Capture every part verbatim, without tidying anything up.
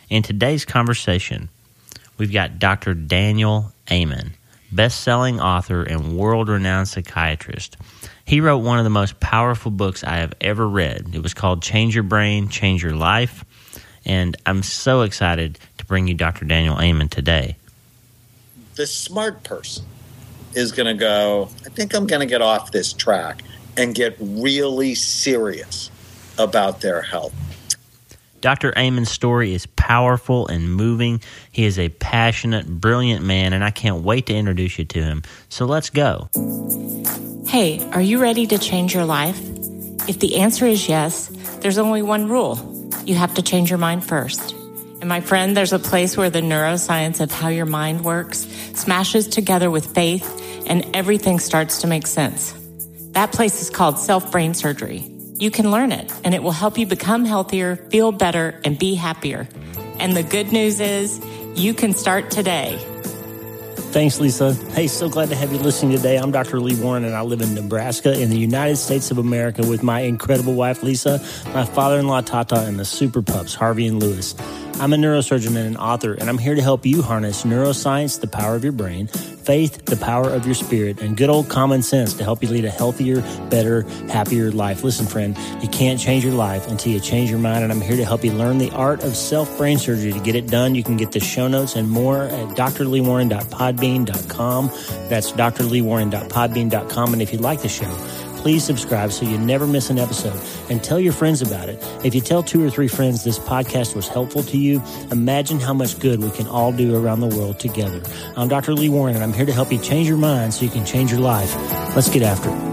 In today's conversation, we've got Doctor Daniel Amen, best-selling author and world-renowned psychiatrist. He wrote one of the most powerful books I have ever read. It was called Change Your Brain, Change Your Life, and I'm so excited to bring you Doctor Daniel Amen today. The smart person is going to go, I think I'm going to get off this track and get really serious about their health. Doctor Amen's story is powerful and moving. He is a passionate, brilliant man, and I can't wait to introduce you to him. So let's go. Hey, are you ready to change your life? If the answer is yes, there's only one rule. You have to change your mind first. And my friend, there's a place where the neuroscience of how your mind works smashes together with faith, and everything starts to make sense. That place is called self-brain surgery. You can learn it, and it will help you become healthier, feel better, and be happier. And the good news is, you can start today. Thanks, Lisa. Hey, so glad to have you listening today. I'm Doctor Lee Warren, and I live in Nebraska in the United States of America with my incredible wife, Lisa, my father-in-law, Tata, and the super pups, Harvey and Lewis. I'm a neurosurgeon and an author, and I'm here to help you harness neuroscience, the power of your brain, faith, the power of your spirit, and good old common sense to help you lead a healthier, better, happier life. Listen, friend, you can't change your life until you change your mind, and I'm here to help you learn the art of self-brain surgery. To get it done, you can get the show notes and more at d r lee warren dot podbean dot com. That's d r lee warren dot podbean dot com, and if you like the show, please subscribe so you never miss an episode, and tell your friends about it. If you tell two or three friends this podcast was helpful to you, imagine how much good we can all do around the world together. I'm Doctor Lee Warren, and I'm here to help you change your mind so you can change your life. Let's get after it.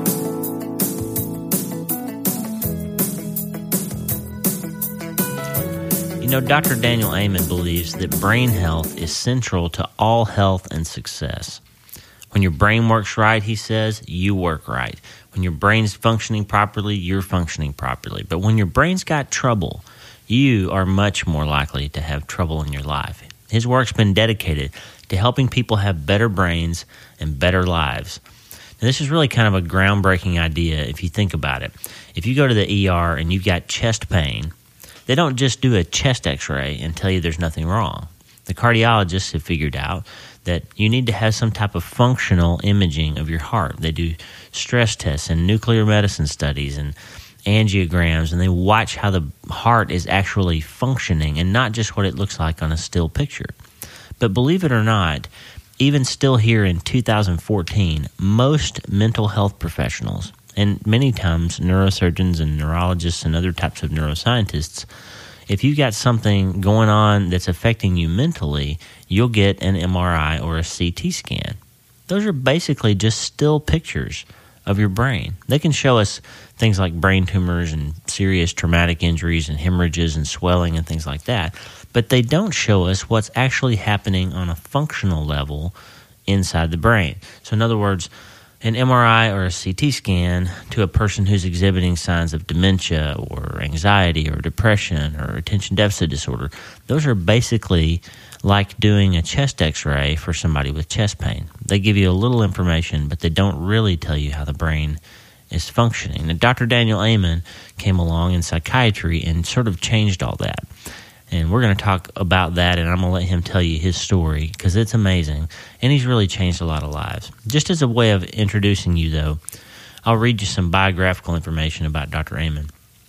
You know, Doctor Daniel Amen believes that brain health is central to all health and success. When your brain works right, he says, you work right. When your brain's functioning properly, you're functioning properly. But when your brain's got trouble, you are much more likely to have trouble in your life. His work's been dedicated to helping people have better brains and better lives. Now, this is really kind of a groundbreaking idea if you think about it. If you go to the E R and you've got chest pain, they don't just do a chest x-ray and tell you there's nothing wrong. The cardiologists have figured out that you need to have some type of functional imaging of your heart. They do stress tests and nuclear medicine studies and angiograms, and they watch how the heart is actually functioning and not just what it looks like on a still picture. But believe it or not, even still here in two thousand fourteen, most mental health professionals, and many times neurosurgeons and neurologists and other types of neuroscientists, if you've got something going on that's affecting you mentally, you'll get an M R I or a C T scan. Those are basically just still pictures of your brain. They can show us things like brain tumors and serious traumatic injuries and hemorrhages and swelling and things like that, but they don't show us what's actually happening on a functional level inside the brain. So in other words, an M R I or a C T scan to a person who's exhibiting signs of dementia or anxiety or depression or attention deficit disorder, those are basically like doing a chest x-ray for somebody with chest pain. They give you a little information, but they don't really tell you how the brain is functioning. Now, Doctor Daniel Amen came along in psychiatry and sort of changed all that. And we're going to talk about that, and I'm going to let him tell you his story because it's amazing, and he's really changed a lot of lives. Just as a way of introducing you, though, I'll read you some biographical information about Doctor Amen.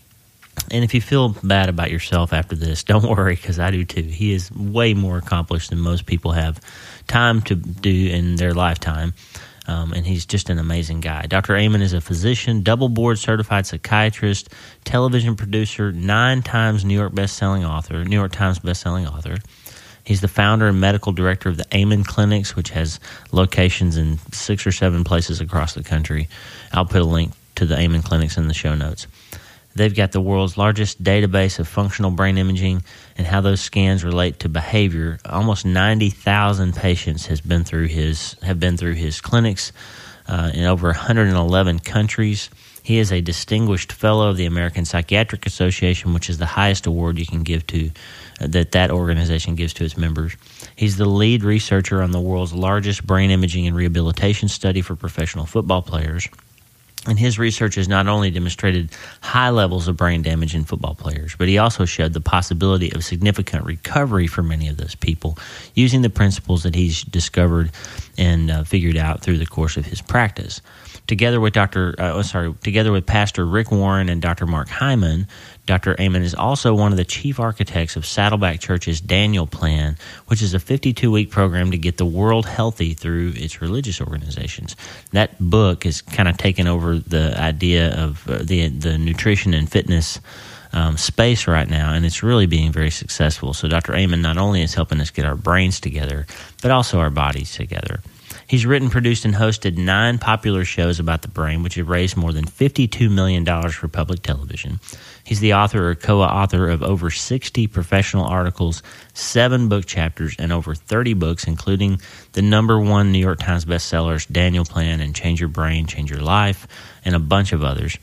And if you feel bad about yourself after this, don't worry, because I do too. He is way more accomplished than most people have time to do in their lifetime. Um, and he's just an amazing guy. Doctor Amen is a physician, double board certified psychiatrist, television producer, nine times New York best-selling author, New York Times best-selling author. He's the founder and medical director of the Amen Clinics, which has locations in six or seven places across the country. I'll put a link to the Amen Clinics in the show notes. They've got the world's largest database of functional brain imaging and how those scans relate to behavior. Almost ninety thousand patients has been through his have been through his clinics uh, in over one hundred eleven countries. He is a distinguished fellow of the American Psychiatric Association, which is the highest award you can give to uh, that that organization gives to its members. He's the lead researcher on the world's largest brain imaging and rehabilitation study for professional football players. And his research has not only demonstrated high levels of brain damage in football players, but he also showed the possibility of significant recovery for many of those people using the principles that he's discovered and uh, figured out through the course of his practice. Together with Doctor Uh, sorry, together with Pastor Rick Warren and Doctor Mark Hyman, Doctor Amen is also one of the chief architects of Saddleback Church's Daniel Plan, which is a fifty-two week program to get the world healthy through its religious organizations. That book has kind of taken over the idea of uh, the the nutrition and fitness um, space right now, and it's really being very successful. So Doctor Amen not only is helping us get our brains together, but also our bodies together. He's written, produced, and hosted nine popular shows about the brain, which have raised more than fifty-two million dollars for public television. He's the author or co-author of over sixty professional articles, seven book chapters, and over thirty books, including the number one New York Times bestsellers, Daniel Plan and Change Your Brain, Change Your Life, and a bunch of others.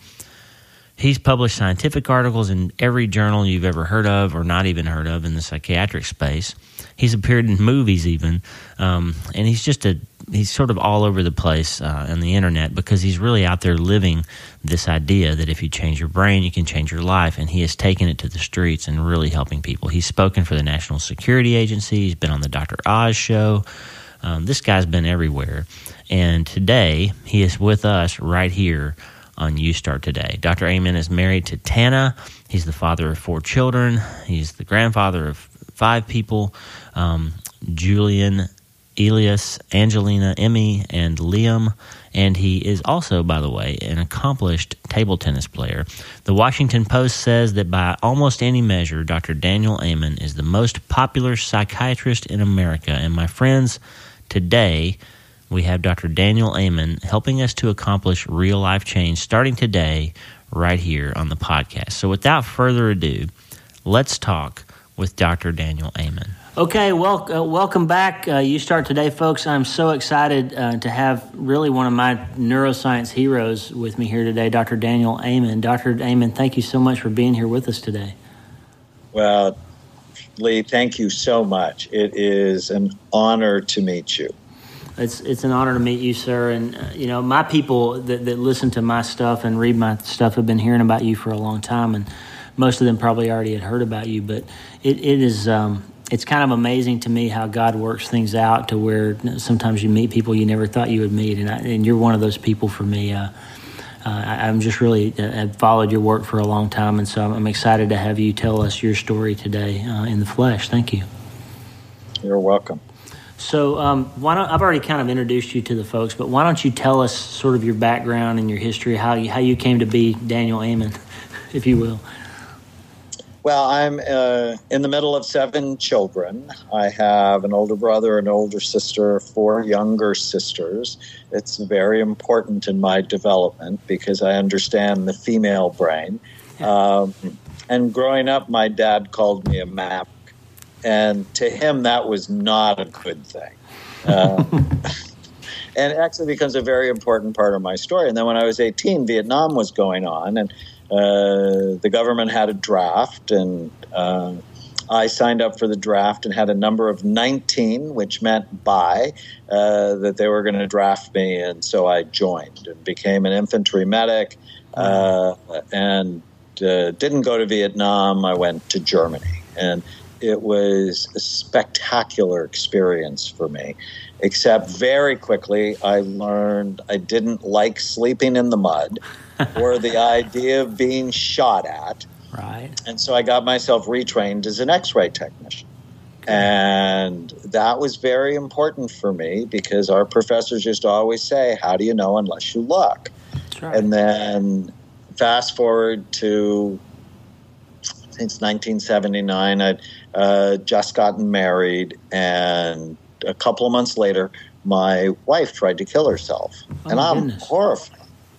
He's published scientific articles in every journal you've ever heard of or not even heard of in the psychiatric space. He's appeared in movies even, um, and he's just a he's sort of all over the place uh, on the internet because he's really out there living this idea that if you change your brain, you can change your life, and he has taken it to the streets and really helping people. He's spoken for the National Security Agency. He's been on the Doctor Oz show. Um, this guy's been everywhere, and today he is with us right here on You Start Today. Doctor Amen is married to Tana. He's the father of four children. He's the grandfather of five people, um, Julian, Elias, Angelina, Emmy, and Liam. And he is also, by the way, an accomplished table tennis player. The Washington Post says that by almost any measure, Doctor Daniel Amen is the most popular psychiatrist in America. And my friends, today we have Doctor Daniel Amen helping us to accomplish real-life change starting today right here on the podcast. So without further ado, let's talk with Doctor Daniel Amen. Okay, well, uh, welcome back. Uh, you Start Today, folks. I'm so excited uh, to have really one of my neuroscience heroes with me here today, Doctor Daniel Amen. Doctor Amen, thank you so much for being here with us today. Well, Lee, thank you so much. It is an honor to meet you. It's it's an honor to meet you, sir. And, uh, you know, my people that, that listen to my stuff and read my stuff have been hearing about you for a long time, and most of them probably already had heard about you. But it, it is um, it's kind of amazing to me how God works things out to where sometimes you meet people you never thought you would meet, and I, and you're one of those people for me. Uh, uh, I, I'm just really uh, have followed your work for a long time, and so I'm, I'm excited to have you tell us your story today uh, in the flesh. Thank you. You're welcome. So um, why don't I've already kind of introduced you to the folks, but why don't you tell us sort of your background and your history, how you how you came to be Daniel Amen, if you will. Well, I'm uh, in the middle of seven children. I have an older brother, an older sister, four younger sisters. It's very important in my development because I understand the female brain. Um, and growing up, my dad called me a maverick. And to him, that was not a good thing. Uh, and it actually becomes a very important part of my story. And then when I was eighteen, Vietnam was going on, and uh, the government had a draft, and uh, I signed up for the draft and had a number of nineteen, which meant by, uh, that they were going to draft me. And so I joined and became an infantry medic uh, and uh, didn't go to Vietnam. I went to Germany. And it was a spectacular experience for me, except very quickly I learned I didn't like sleeping in the mud or the idea of being shot at. Right. And so I got myself retrained as an X-ray technician. And that was very important for me because our professors used to always say, how do you know unless you look? That's right. And then fast forward to, I think it's nineteen seventy-nine, I'd uh, just gotten married, and a couple of months later, my wife tried to kill herself. Oh, and I'm goodness. horrified.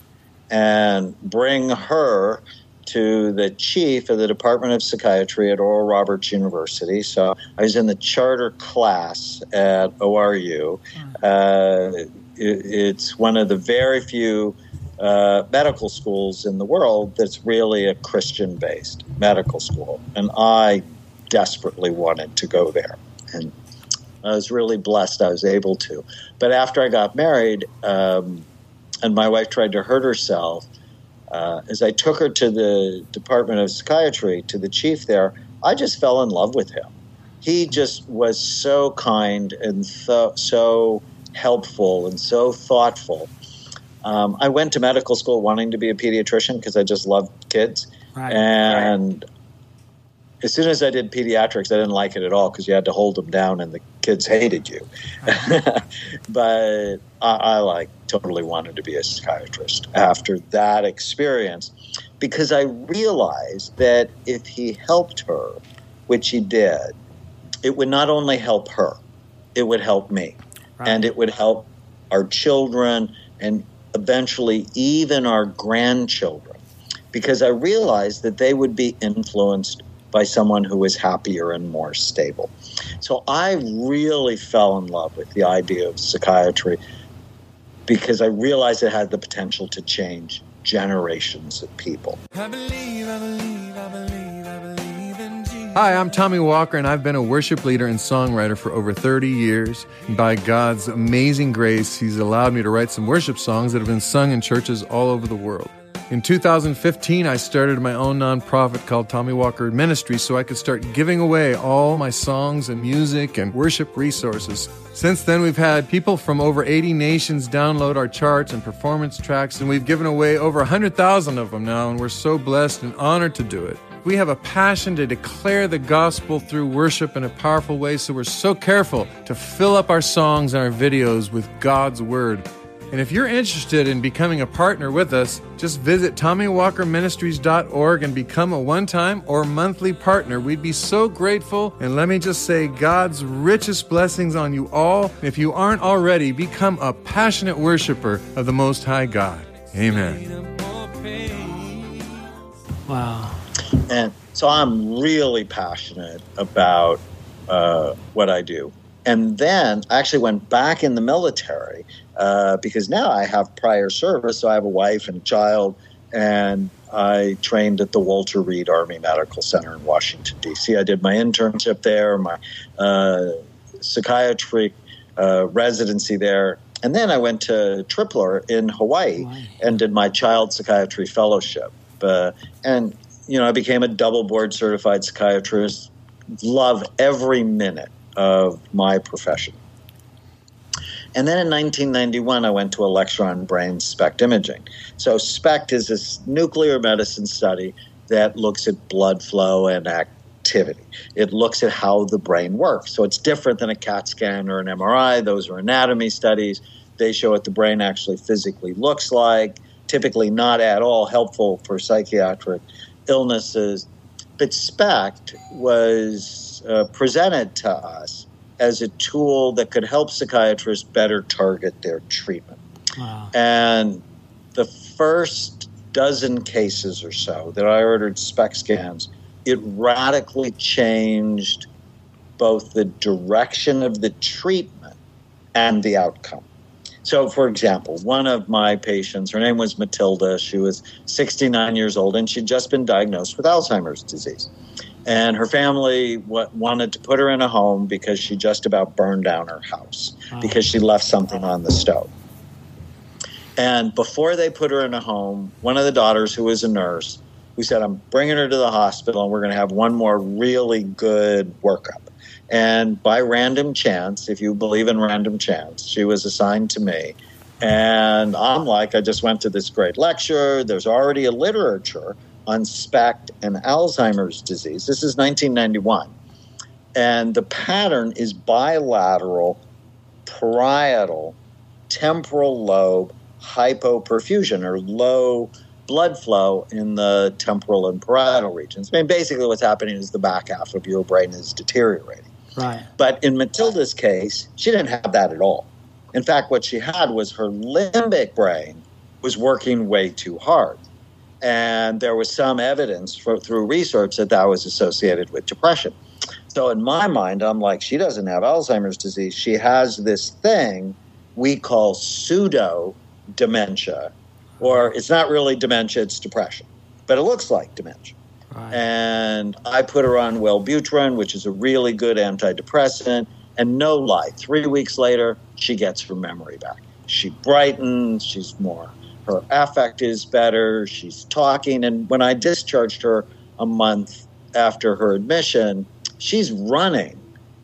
And bring her to the chief of the Department of Psychiatry at Oral Roberts University. So I was in the charter class at O R U. Uh, it, it's one of the very few uh, medical schools in the world that's really a Christian-based medical school. And I desperately wanted to go there. And I was really blessed I was able to. But after I got married, um, and my wife tried to hurt herself, uh, as I took her to the Department of Psychiatry, to the chief there, I just fell in love with him. He just was so kind and th- so helpful and so thoughtful. Um, I went to medical school wanting to be a pediatrician because I just loved kids. Right. And right. as soon as I did pediatrics, I didn't like it at all because you had to hold them down and the kids hated you. Right. But I, I like totally wanted to be a psychiatrist after that experience because I realized that if he helped her, which he did, it would not only help her, it would help me. Right. And it would help our children and eventually even our grandchildren, because I realized that they would be influenced by someone who was happier and more stable. So I really fell in love with the idea of psychiatry because I realized it had the potential to change generations of people. I believe, I believe, I believe, I believe in Jesus. Hi, I'm Tommy Walker, and I've been a worship leader and songwriter for over thirty years. And by God's amazing grace, He's allowed me to write some worship songs that have been sung in churches all over the world. In two thousand fifteen, I started my own nonprofit called Tommy Walker Ministries so I could start giving away all my songs and music and worship resources. Since then, we've had people from over eighty nations download our charts and performance tracks, and we've given away over one hundred thousand of them now, and we're so blessed and honored to do it. We have a passion to declare the gospel through worship in a powerful way, so we're so careful to fill up our songs and our videos with God's Word. And if you're interested in becoming a partner with us, just visit Tommy Walker Ministries dot org and become a one-time or monthly partner. We'd be so grateful. And let me just say God's richest blessings on you all. And if you aren't already, become a passionate worshiper of the Most High God. Amen. Wow. And so I'm really passionate about uh, what I do. And then I actually went back in the military uh, because now I have prior service. So I have a wife and a child, and I trained at the Walter Reed Army Medical Center in Washington, D C I did my internship there, my uh, psychiatry uh, residency there. And then I went to Tripler in Hawaii wow. and did my child psychiatry fellowship. Uh, and, you know, I became a double board certified psychiatrist. Love every minute of my profession. And then in nineteen ninety-one, I went to a lecture on brain SPECT imaging. So SPECT is this nuclear medicine study that looks at blood flow and activity. It looks at how the brain works. So it's different than a CAT scan or an M R I. Those are anatomy studies. They show what the brain actually physically looks like, typically not at all helpful for psychiatric illnesses. But SPECT was uh, presented to us as a tool that could help psychiatrists better target their treatment. Wow. And the first dozen cases or so that I ordered SPECT scans, it radically changed both the direction of the treatment and the outcome. So, for example, one of my patients, her name was Matilda. She was sixty-nine years old, and she'd just been diagnosed with Alzheimer's disease. And her family w- wanted to put her in a home because she just about burned down her house oh. because she left something on the stove. And before they put her in a home, one of the daughters, who was a nurse, who said, I'm bringing her to the hospital, and we're going to have one more really good workup. And by random chance, if you believe in random chance, she was assigned to me. And I'm like, I just went to this great lecture. There's already a literature on SPECT and Alzheimer's disease. This is nineteen ninety-one. And the pattern is bilateral, parietal, temporal lobe hypoperfusion, or low blood flow in the temporal and parietal regions. I mean, basically what's happening is the back half of your brain is deteriorating. Right. But in Matilda's case, she didn't have that at all. In fact, what she had was her limbic brain was working way too hard. And there was some evidence for, through research that that was associated with depression. So in my mind, I'm like, she doesn't have Alzheimer's disease. She has this thing we call pseudo dementia, or it's not really dementia, it's depression. But it looks like dementia. Right. And I put her on Wellbutrin, which is a really good antidepressant, and no lie, three weeks later, she gets her memory back. she brightens, she's more, her affect is better, she's talking. And when I discharged her a month after her admission, she's running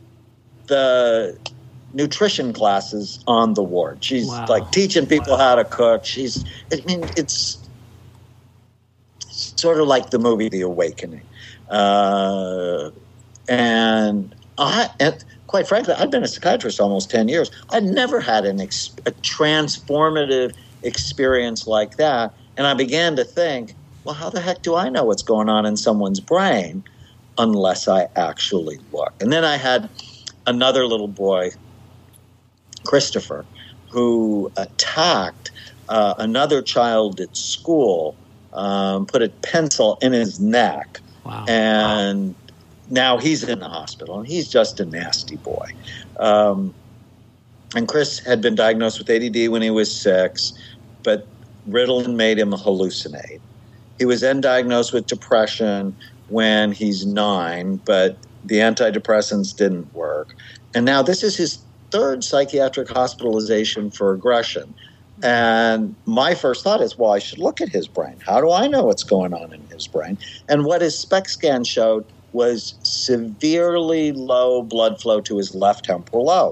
the nutrition classes on the ward. She's wow. like teaching people wow. how to cook. She's, I mean, it's sort of like the movie The Awakening. Uh, and I, and quite frankly, I've been a psychiatrist almost ten years. I'd never had an ex- a transformative experience like that. And I began to think, well, how the heck do I know what's going on in someone's brain unless I actually look? And then I had another little boy, Christopher, who attacked uh, another child at school, um, put a pencil in his neck. Wow. And wow. now he's in the hospital, and he's just a nasty boy. Um, and Chris had been diagnosed with A D D when he was six, but Ritalin made him hallucinate. He was then diagnosed with depression when he's nine, but the antidepressants didn't work. And now this is his third psychiatric hospitalization for aggression. And my first thought is, well, I should look at his brain. How do I know what's going on in his brain? And what his SPECT scan showed was severely low blood flow to his left temporal lobe.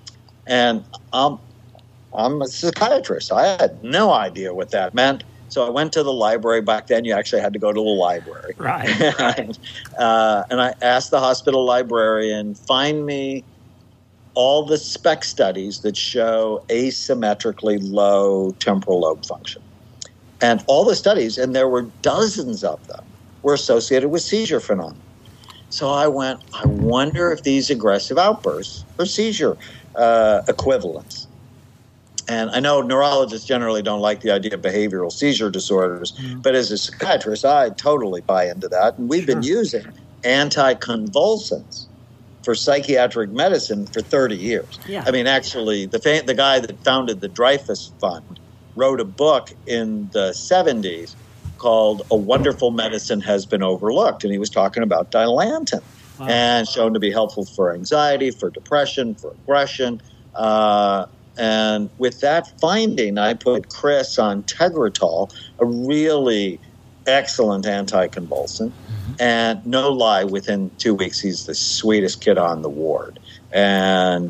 And um, I'm a psychiatrist. I had no idea what that meant. So I went to the library. Back then, you actually had to go to the library. Right. and, uh, and I asked the hospital librarian, find me all the SPECT studies that show asymmetrically low temporal lobe function. And all the studies, and there were dozens of them, were associated with seizure phenomena. So I went, I wonder if these aggressive outbursts are seizure uh, equivalents. And I know neurologists generally don't like the idea of behavioral seizure disorders, mm. but as a psychiatrist, I totally buy into that. And we've sure. been using anticonvulsants for psychiatric medicine for thirty years. Yeah. I mean, actually, the fa- the guy that founded the Dreyfus Fund wrote a book in the seventies called A Wonderful Medicine Has Been Overlooked, and he was talking about Dilantin, wow. and shown to be helpful for anxiety, for depression, for aggression. Uh, and with that finding, I put Chris on Tegretol, a really excellent anticonvulsant. And no lie, within two weeks, he's the sweetest kid on the ward. And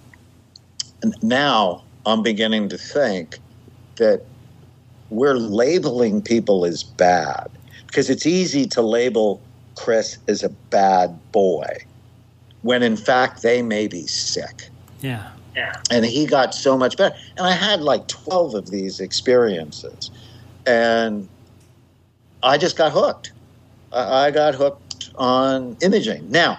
now I'm beginning to think that we're labeling people as bad, because it's easy to label Chris as a bad boy when, in fact, they may be sick. Yeah. Yeah. And he got so much better. And I had like twelve of these experiences. And I just got hooked. I got hooked on imaging. Now,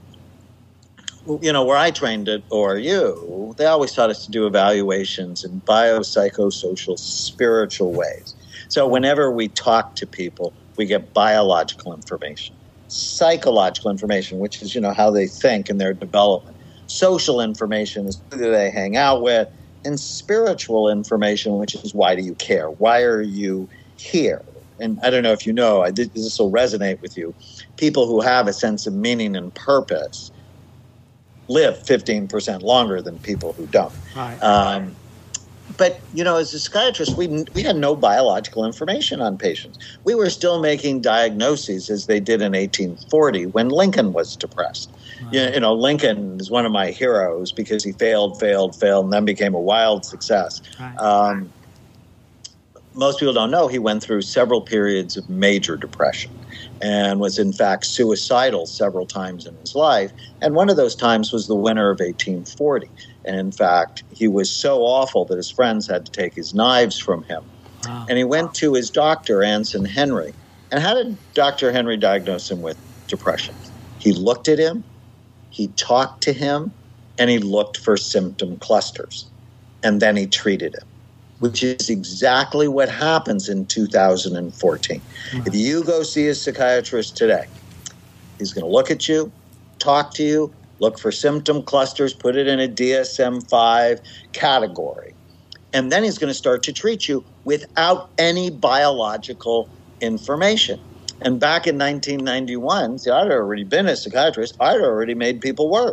you know, where I trained at O R U, they always taught us to do evaluations in biopsychosocial, spiritual ways. So whenever we talk to people, we get biological information, psychological information, which is, you know, how they think and their development. Social information is who do they hang out with, and spiritual information, which is why do you care? Why are you here? And I don't know if you know, I did, this will resonate with you. People who have a sense of meaning and purpose live fifteen percent longer than people who don't. Right. Um, but, you know, as a psychiatrist, we we had no biological information on patients. We were still making diagnoses as they did in eighteen forty when Lincoln was depressed. Right. You, you know, Lincoln is one of my heroes because he failed, failed, failed, and then became a wild success. Right. Um, most people don't know he went through several periods of major depression and was, in fact, suicidal several times in his life. And one of those times was the winter of eighteen forty. And, in fact, he was so awful that his friends had to take his knives from him. Wow. And he went to his doctor, Anson Henry. And how did Doctor Henry diagnose him with depression? He looked at him, he talked to him, and he looked for symptom clusters. And then he treated him, which is exactly what happens in two thousand fourteen. Mm-hmm. If you go see a psychiatrist today, he's going to look at you, talk to you, look for symptom clusters, put it in a D S M five category. And then he's going to start to treat you without any biological information. And back in nineteen ninety-one, see, I'd already been a psychiatrist. I'd already made people worse.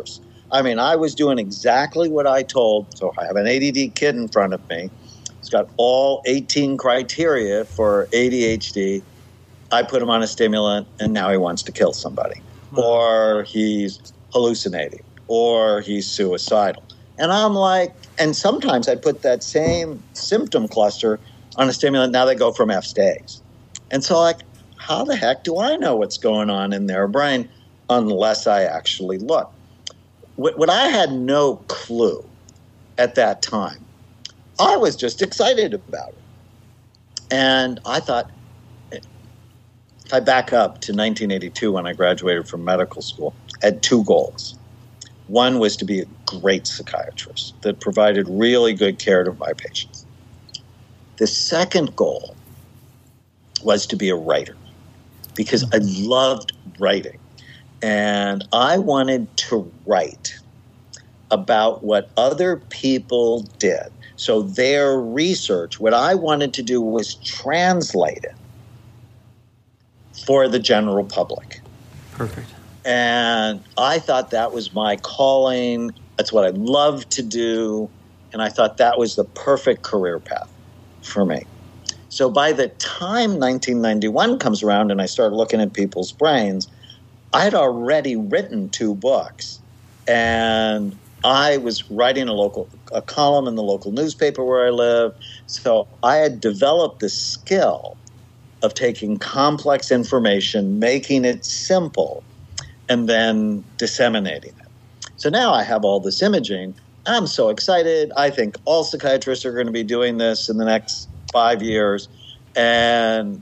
I mean, I was doing exactly what I told. So I have an A D D kid in front of me. He's got all eighteen criteria for A D H D. I put him on a stimulant, and now he wants to kill somebody. Wow. Or he's hallucinating, or he's suicidal. And I'm like, and sometimes I put that same symptom cluster on a stimulant. Now they go from F's to A's. And so, like, how the heck do I know what's going on in their brain unless I actually look? What I had no clue at that time, I was just excited about it. And I thought, if I back up to nineteen eighty-two when I graduated from medical school, I had two goals. One was to be a great psychiatrist that provided really good care to my patients. The second goal was to be a writer because I loved writing. And I wanted to write about what other people did. So their research, what I wanted to do was translate it for the general public. Perfect. And I thought that was my calling. That's what I loved to do. And I thought that was the perfect career path for me. So by the time nineteen ninety-one comes around and I start looking at people's brains, I had already written two books, and I was writing a local a column in the local newspaper where I live. So I had developed the skill of taking complex information, making it simple, and then disseminating it. So now I have all this imaging. I'm so excited. I think all psychiatrists are going to be doing this in the next five years. And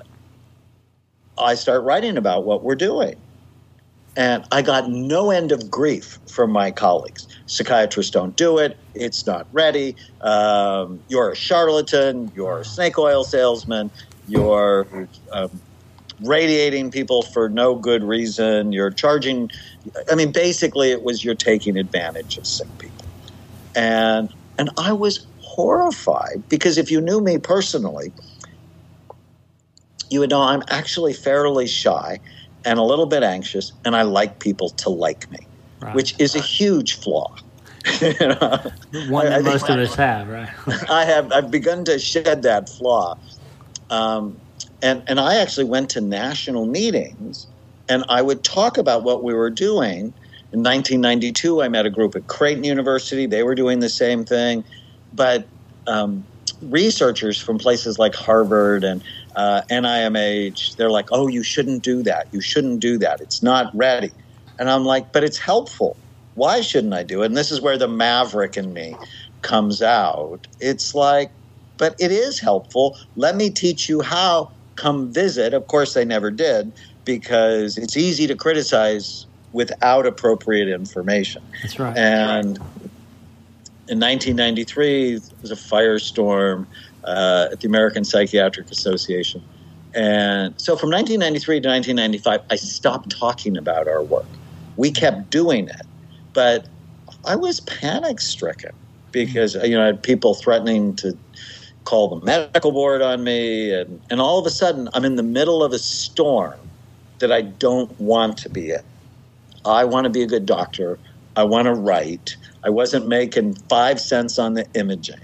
I start writing about what we're doing. And I got no end of grief from my colleagues. Psychiatrists don't do it. It's not ready. Um, you're a charlatan. You're a snake oil salesman. You're um, radiating people for no good reason. You're charging. I mean, basically, it was you're taking advantage of sick people. And and I was horrified because if you knew me personally, you would know I'm actually fairly shy and a little bit anxious, and I like people to like me, right. Which is a huge flaw. you know? One that I, I most of I, us have, right? I have. I've begun to shed that flaw, um, and and I actually went to national meetings, and I would talk about what we were doing. In nineteen ninety-two, I met a group at Creighton University. They were doing the same thing, but um, researchers from places like Harvard and uh, N I M H, they're like, oh, you shouldn't do that. You shouldn't do that. It's not ready. And I'm like, but it's helpful. Why shouldn't I do it? And this is where the maverick in me comes out. It's like, but it is helpful. Let me teach you how. Come visit. Of course, they never did because it's easy to criticize without appropriate information. That's right. And in nineteen ninety-three, there was a firestorm uh, at the American Psychiatric Association. And so from nineteen ninety-three to nineteen ninety-five, I stopped talking about our work. We kept doing it, but I was panic-stricken because, you know, I had people threatening to call the medical board on me. And, and all of a sudden, I'm in the middle of a storm that I don't want to be in. I want to be a good doctor. I want to write. I wasn't making five cents on the imaging.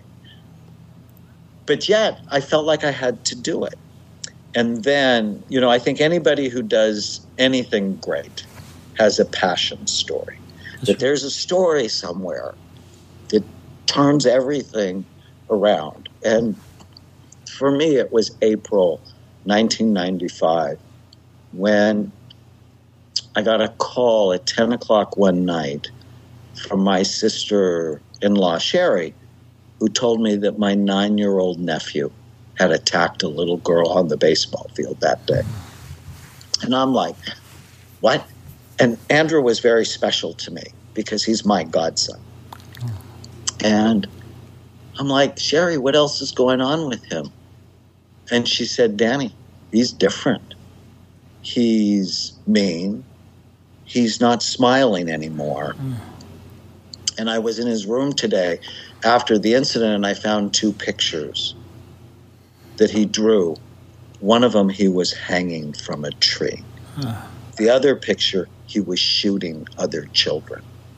But yet, I felt like I had to do it. And then, you know, I think anybody who does anything great has a passion story. That's that there's a story somewhere that turns everything around. And for me, it was April nineteen ninety-five when I got a call at ten o'clock one night from my sister-in-law, Sherry, who told me that my nine-year-old nephew had attacked a little girl on the baseball field that day. And I'm like, what? And Andrew was very special to me because he's my godson. And I'm like, Sherry, what else is going on with him? And she said, Danny, he's different. He's mean. He's not smiling anymore. Mm. And I was in his room today after the incident, and I found two pictures that he drew. One of them, he was hanging from a tree. Huh. The other picture, he was shooting other children.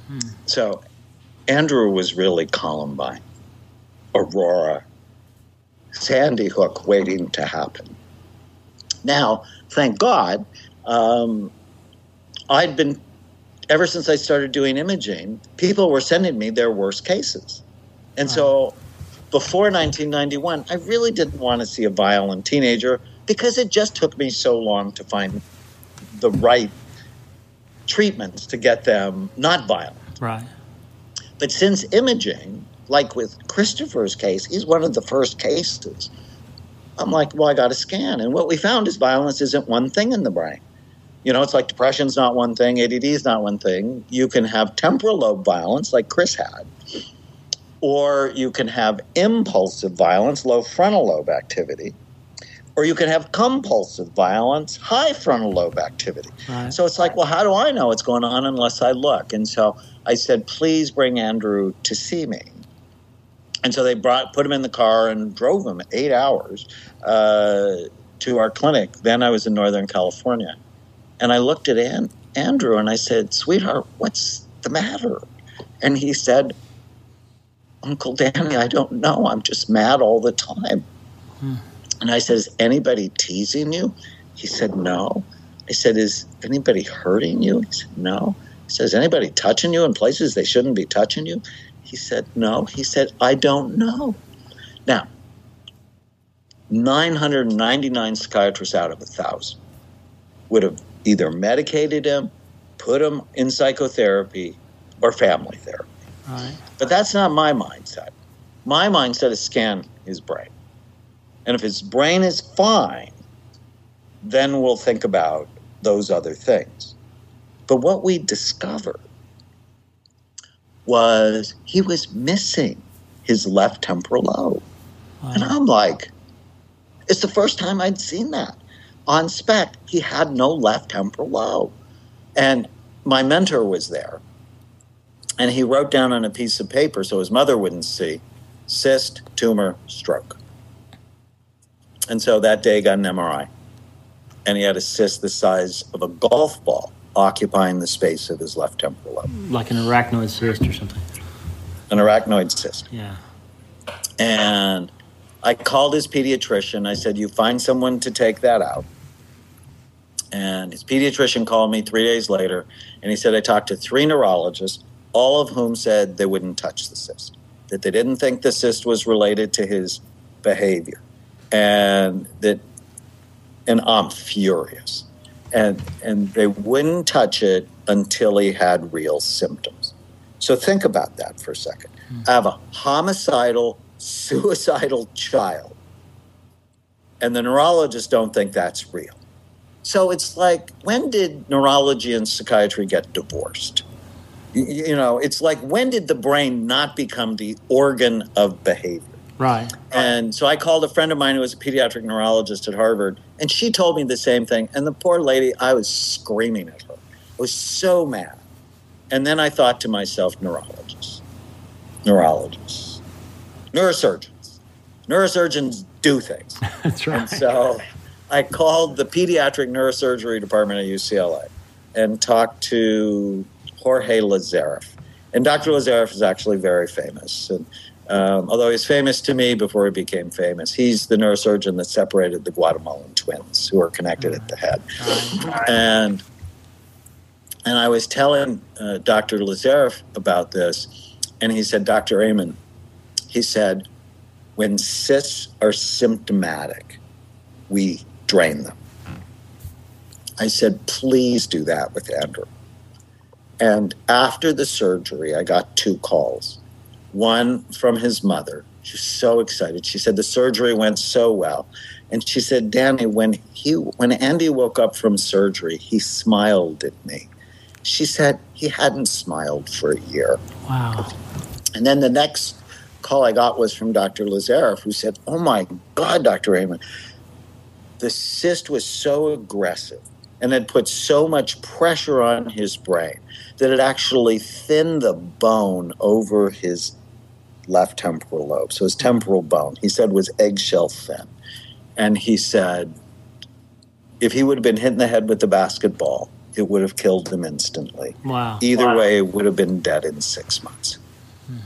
Hmm. So Andrew was really Columbine, Aurora, Sandy Hook waiting to happen. Now, thank God, um, I'd been, ever since I started doing imaging, people were sending me their worst cases. And so before nineteen ninety-one, I really didn't want to see a violent teenager because it just took me so long to find the right treatments to get them not violent. Right. But since imaging, like with Christopher's case, he's one of the first cases. I'm like, well, I got a scan. And what we found is violence isn't one thing in the brain. You know, it's like depression's not one thing, A D D is not one thing. You can have temporal lobe violence like Chris had, or you can have impulsive violence, low frontal lobe activity, or you can have compulsive violence, high frontal lobe activity. Right. So it's like, well, how do I know what's going on unless I look? And so I said, please bring Andrew to see me. And so they brought, put him in the car and drove him eight hours uh, to our clinic. Then I was in Northern California. And I looked at An- Andrew and I said, sweetheart, what's the matter? And he said, Uncle Danny, I don't know. I'm just mad all the time. Hmm. And I said, is anybody teasing you? He said, no. I said, is anybody hurting you? He said, no. He said, is anybody touching you in places they shouldn't be touching you? He said, no. He said, I don't know. Now, nine hundred ninety-nine psychiatrists out of one thousand would have either medicated him, put him in psychotherapy, or family therapy. Right. But that's not my mindset. My mindset is scan his brain. And if his brain is fine, then we'll think about those other things. But what we discovered was he was missing his left temporal lobe. Wow. And I'm like, it's the first time I'd seen that. On spec, he had no left temporal lobe. And my mentor was there. And he wrote down on a piece of paper so his mother wouldn't see, cyst, tumor, stroke. And so that day he got an M R I. And he had a cyst the size of a golf ball occupying the space of his left temporal lobe. Like an arachnoid cyst or something. An arachnoid cyst. Yeah. And I called his pediatrician. I said, you find someone to take that out. And his pediatrician called me three days later, and he said, I talked to three neurologists, all of whom said they wouldn't touch the cyst, that they didn't think the cyst was related to his behavior. And that, and I'm furious. And and they wouldn't touch it until he had real symptoms. So think about that for a second. Mm. I have a homicidal, suicidal child, and the neurologists don't think that's real. So it's like, when did neurology and psychiatry get divorced? You, you know, it's like, when did the brain not become the organ of behavior? Right. And so I called a friend of mine who was a pediatric neurologist at Harvard, and she told me the same thing. And the poor lady, I was screaming at her. I was so mad. And then I thought to myself, neurologists, neurologists, neurosurgeons. Neurosurgeons do things. That's right. And so I called the pediatric neurosurgery department at U C L A and talked to Jorge Lazareff. And Doctor Lazareff is actually very famous. And Um, although he's famous to me before he became famous. He's the neurosurgeon that separated the Guatemalan twins who are connected at the head. And and I was telling uh, Doctor Lazareff about this, and he said, Doctor Amen, he said, when cysts are symptomatic, we drain them. I said, please do that with Andrew. And after the surgery, I got two calls. One from his mother. She was so excited. She said the surgery went so well. And she said, Danny, when he when Andy woke up from surgery, he smiled at me. She said he hadn't smiled for a year. Wow. And then the next call I got was from Doctor Lazareff, who said, oh my God, Doctor Amen, the cyst was so aggressive and had put so much pressure on his brain that it actually thinned the bone over his left temporal lobe. So his temporal bone, he said, was eggshell thin. And he said, if he would have been hit in the head with a basketball, it would have killed them instantly. Wow. Either wow. way, it would have been dead in six months. Hmm.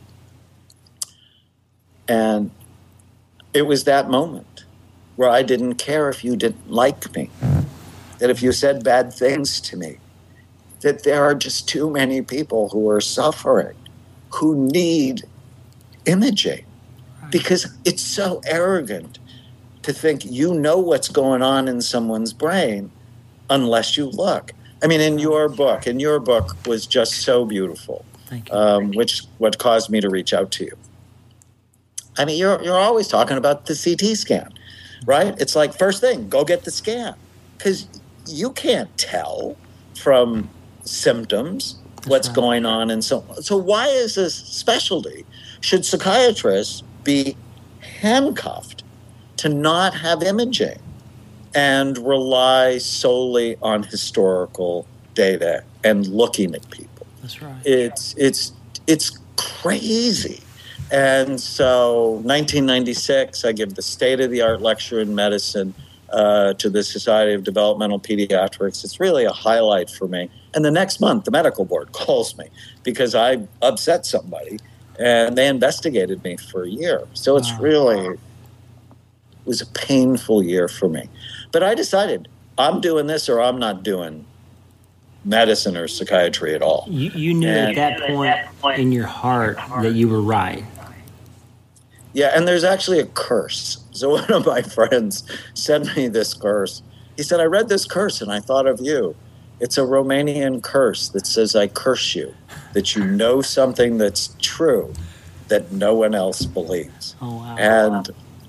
And it was that moment where I didn't care if you didn't like me, that if you said bad things to me, that there are just too many people who are suffering, who need imaging, because it's so arrogant to think you know what's going on in someone's brain unless you look. I mean, in your book, in your book was just so beautiful, Thank you. Um, which what caused me to reach out to you. I mean, you're you're always talking about the C T scan, right? It's like, first thing, go get the scan, because you can't tell from symptoms That's what's right. going on. And so, so why is this specialty? Should psychiatrists be handcuffed to not have imaging and rely solely on historical data and looking at people? That's right. It's it's it's crazy. And so nineteen ninety-six, I give the state-of-the-art lecture in medicine uh, to the Society of Developmental Pediatrics. It's really a highlight for me. And the next month, the medical board calls me because I upset somebody, and they investigated me for a year. So it's wow. really, it was a painful year for me. But I decided, I'm doing this or I'm not doing medicine or psychiatry at all. You, you knew and, at that point in your heart that you were right. Yeah, and there's actually a curse. So one of my friends sent me this curse. He said, I read this curse and I thought of you. It's a Romanian curse that says, I curse you, that you know something that's true that no one else believes. Oh, wow. And,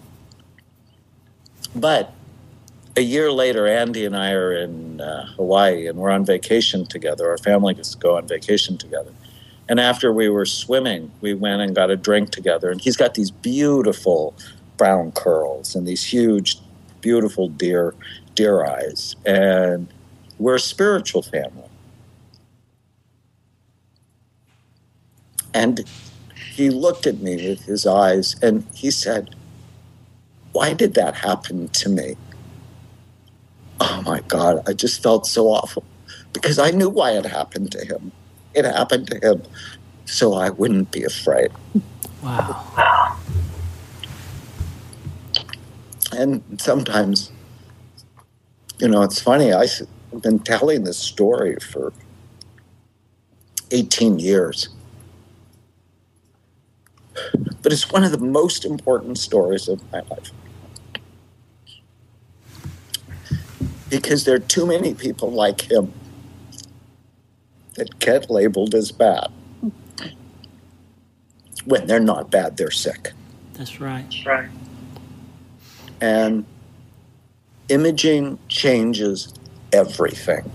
but a year later, Andy and I are in uh, Hawaii, and we're on vacation together. Our family gets to go on vacation together. And after we were swimming, we went and got a drink together. And he's got these beautiful brown curls and these huge, beautiful deer, deer eyes. And we're a spiritual family. And he looked at me with his eyes and he said, why did that happen to me? Oh my God, I just felt so awful because I knew why it happened to him. It happened to him so I wouldn't be afraid. Wow. And sometimes, you know, it's funny, I've been telling this story for eighteen years. But it's one of the most important stories of my life. Because there are too many people like him that get labeled as bad. When they're not bad, they're sick. That's right. That's right. And imaging changes everything.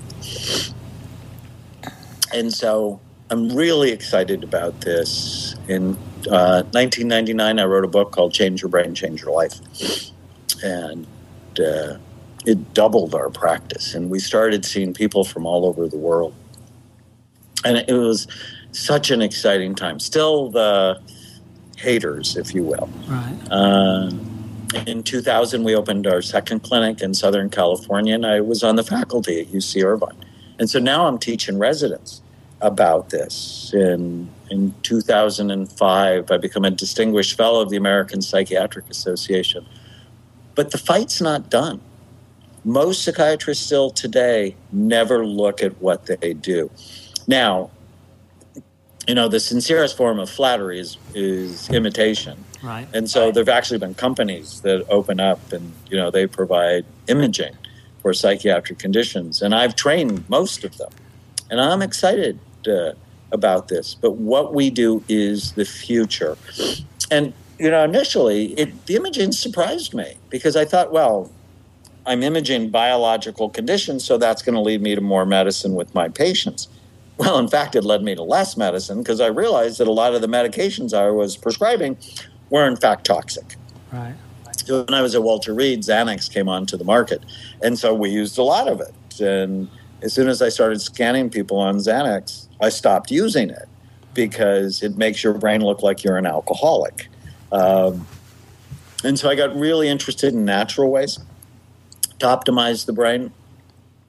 And so I'm really excited about this. In uh, nineteen ninety-nine, I wrote a book called Change Your Brain, Change Your Life. And uh, it doubled our practice. And we started seeing people from all over the world. And it was such an exciting time. Still the haters, if you will. Right. Uh, in two thousand, we opened our second clinic in Southern California, and I was on the faculty at U C Irvine. And so now I'm teaching residents about this. In, in two thousand five, I became a distinguished fellow of the American Psychiatric Association. But the fight's not done. Most psychiatrists still today never look at what they do. Now, you know, the sincerest form of flattery is, is imitation. Right. And so there have actually been companies that open up and, you know, they provide imaging for psychiatric conditions. And I've trained most of them. And I'm excited uh, about this. But what we do is the future. And, you know, initially, it, the imaging surprised me because I thought, well, I'm imaging biological conditions, so that's going to lead me to more medicine with my patients. Well, in fact, it led me to less medicine because I realized that a lot of the medications I was prescribing were, in fact, toxic. Right. So when I was at Walter Reed, Xanax came onto the market, and so we used a lot of it. And as soon as I started scanning people on Xanax, I stopped using it because it makes your brain look like you're an alcoholic. Um, and so I got really interested in natural ways to optimize the brain.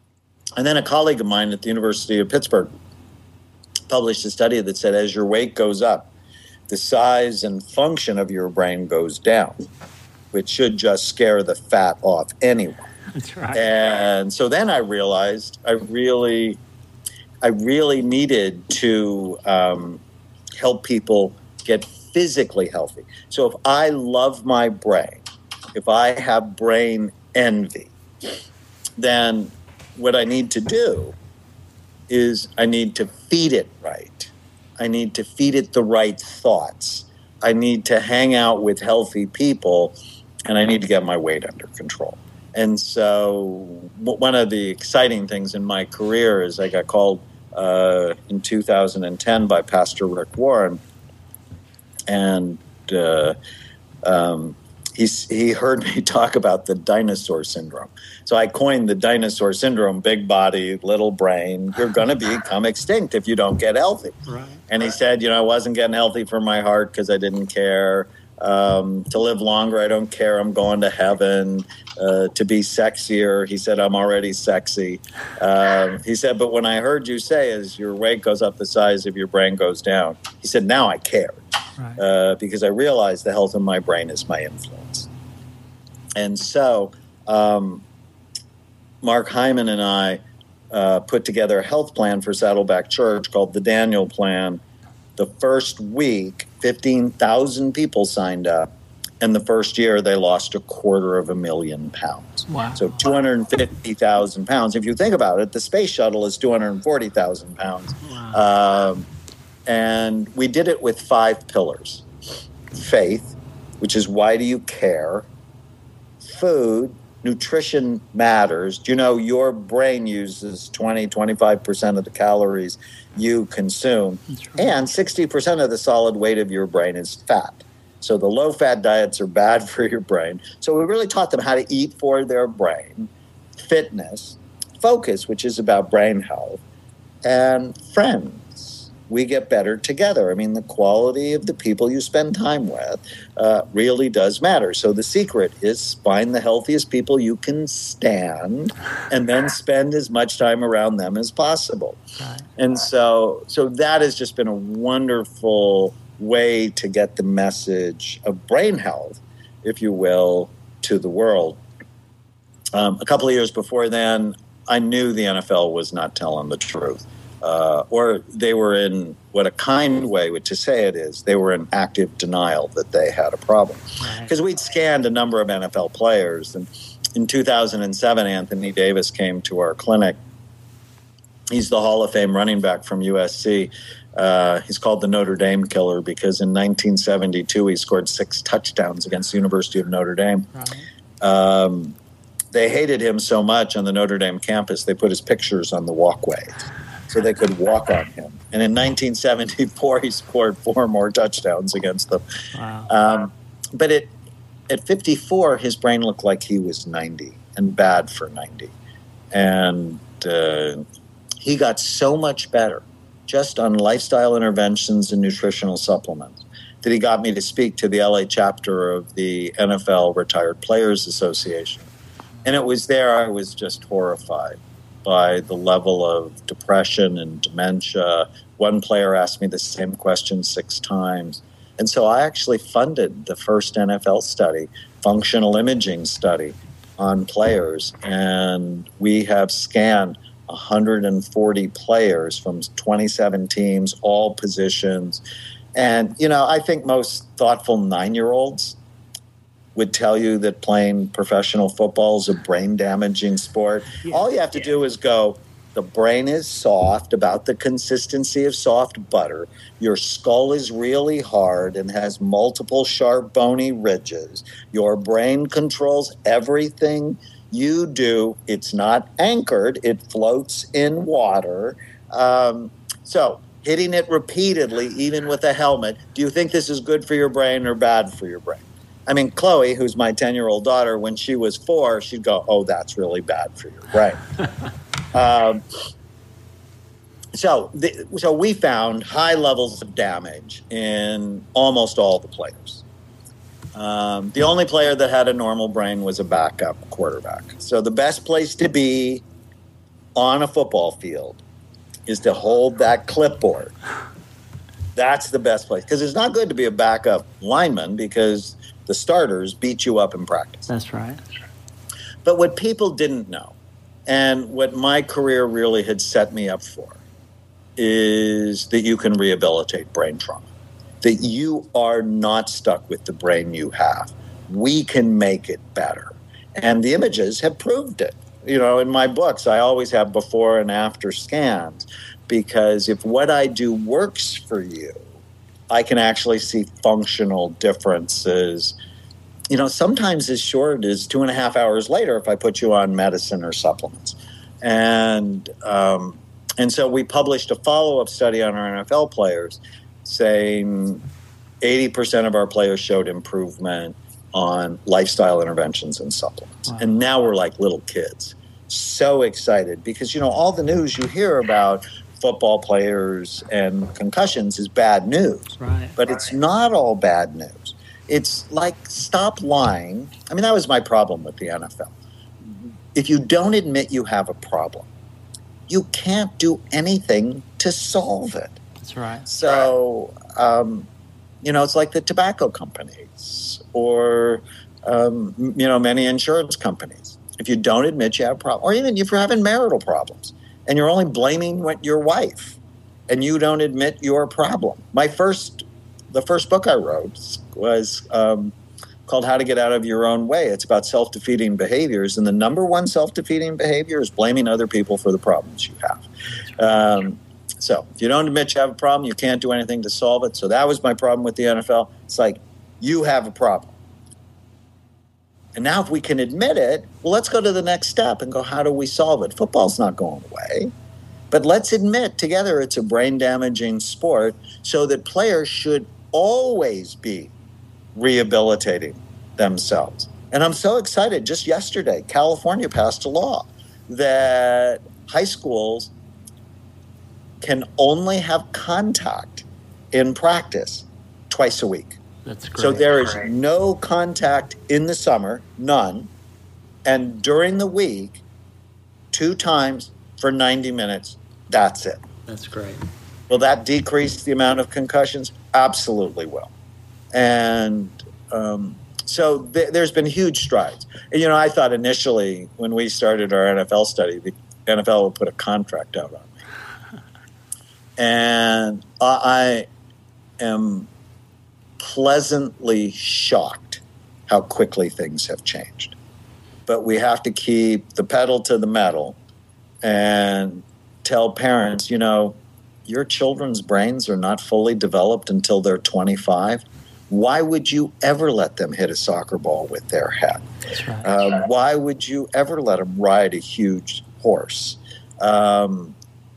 And then a colleague of mine at the University of Pittsburgh published a study that said as your weight goes up, the size and function of your brain goes down, which should just scare the fat off anyone. That's right. And so then I realized I really, I really needed to um, help people get physically healthy. So if I love my brain, if I have brain envy, then what I need to do is I need to feed it right. I need to feed it the right thoughts. I need to hang out with healthy people, and I need to get my weight under control. And so one of the exciting things in my career is I got called uh, in two thousand ten by Pastor Rick Warren, and uh, um, he, he heard me talk about the dinosaur syndrome. So I coined the dinosaur syndrome: big body, little brain. You're going to become extinct if you don't get healthy. Right. And he said, you know, I wasn't getting healthy for my heart because I didn't care. Um, to live longer, I don't care. I'm going to heaven. Uh, to be sexier, he said, I'm already sexy. Um, he said, but when I heard you say as your weight goes up, the size of your brain goes down, he said, now I care. Right. Uh, because I realize the health of my brain is my influence. And so um, Mark Hyman and I uh, put together a health plan for Saddleback Church called the Daniel Plan. The first week, fifteen thousand people signed up. And the first year, they lost a quarter of a million pounds. Wow. So two hundred fifty thousand pounds. If you think about it, the space shuttle is two hundred forty thousand pounds. Wow. Um, and we did it with five pillars. Faith, which is why do you care? Food, nutrition matters. Do you know your brain uses twenty, twenty-five percent of the calories you consume? Right. And sixty percent of the solid weight of your brain is fat. So the low-fat diets are bad for your brain. So we really taught them how to eat for their brain, fitness, focus, which is about brain health, and friends. We get better together. I mean, the quality of the people you spend time with uh, really does matter. So the secret is find the healthiest people you can stand and then spend as much time around them as possible. Right. And so, so that has just been a wonderful way to get the message of brain health, if you will, to the world. Um, a couple of years before then, I knew the N F L was not telling the truth. Uh, or they were in what a kind way to say it is, they were in active denial that they had a problem. Because we'd scanned a number of N F L players. And in two thousand seven, Anthony Davis came to our clinic. He's the Hall of Fame running back from U S C. Uh, he's called the Notre Dame killer because in nineteen seventy-two, he scored six touchdowns against the University of Notre Dame. Right. Um, they hated him so much on the Notre Dame campus, they put his pictures on the walkway so they could walk on him. And in nineteen seventy-four, he scored four more touchdowns against them. Wow. Um, but it, at fifty-four, his brain looked like he was ninety, and bad for ninety. And uh, he got so much better just on lifestyle interventions and nutritional supplements that he got me to speak to the L A chapter of the N F L Retired Players Association. And it was there I was just horrified by the level of depression and dementia. One player asked me the same question six times. And so I actually funded the first N F L study, functional imaging study on players. And we have scanned one hundred forty players from twenty-seven teams, all positions. And, you know, I think most thoughtful nine-year-olds would tell you that playing professional football is a brain-damaging sport. Yeah. All you have to yeah. do is go, the brain is soft, about the consistency of soft butter. Your skull is really hard and has multiple sharp, bony ridges. Your brain controls everything you do. It's not anchored. It floats in water. Um, so hitting it repeatedly, even with a helmet, do you think this is good for your brain or bad for your brain? I mean, Chloe, who's my ten-year-old daughter, when she was four, she'd go, oh, that's really bad for your brain. um, so, the, so we found high levels of damage in almost all the players. Um, the only player that had a normal brain was a backup quarterback. So the best place to be on a football field is to hold that clipboard. That's the best place. Because it's not good to be a backup lineman because the starters beat you up in practice. That's right. But what people didn't know, and what my career really had set me up for, is that you can rehabilitate brain trauma. That you are not stuck with the brain you have. We can make it better. And the images have proved it. You know, in my books, I always have before and after scans, because if what I do works for you, I can actually see functional differences. You know, sometimes as short as two and a half hours later if I put you on medicine or supplements. And um, and so we published a follow-up study on our N F L players saying eighty percent of our players showed improvement on lifestyle interventions and supplements. Wow. And now we're like little kids. So excited because, you know, all the news you hear about football players and concussions is bad news. Right. But it's not all bad news. It's like, stop lying. I mean, that was my problem with the N F L. If you don't admit you have a problem, you can't do anything to solve it. That's right. So, um, you know, it's like the tobacco companies or, um, you know, many insurance companies. If you don't admit you have a problem, or even if you're having marital problems and you're only blaming what, your wife and you don't admit your problem. My first, the first book I wrote was um, called How to Get Out of Your Own Way. It's about self-defeating behaviors. And the number one self-defeating behavior is blaming other people for the problems you have. Um, so if you don't admit you have a problem, you can't do anything to solve it. So that was my problem with the N F L. It's like, you have a problem. And now if we can admit it, well, let's go to the next step and go, how do we solve it? Football's not going away. But let's admit together it's a brain-damaging sport so that players should always be rehabilitating themselves. And I'm so excited. Just yesterday, California passed a law that high schools can only have contact in practice twice a week. That's great. So there is no contact in the summer, none. And during the week, two times for ninety minutes, that's it. That's great. Will that decrease the amount of concussions? Absolutely will. And um, so th- there's been huge strides. And, you know, I thought initially when we started our N F L study, the N F L would put a contract out on me. And I am pleasantly shocked how quickly things have changed. But we have to keep the pedal to the metal and tell parents, you know, your children's brains are not fully developed until they're twenty-five. Why would you ever let them hit a soccer ball with their head? That's right. Um, why would you ever let them ride a huge horse? Um,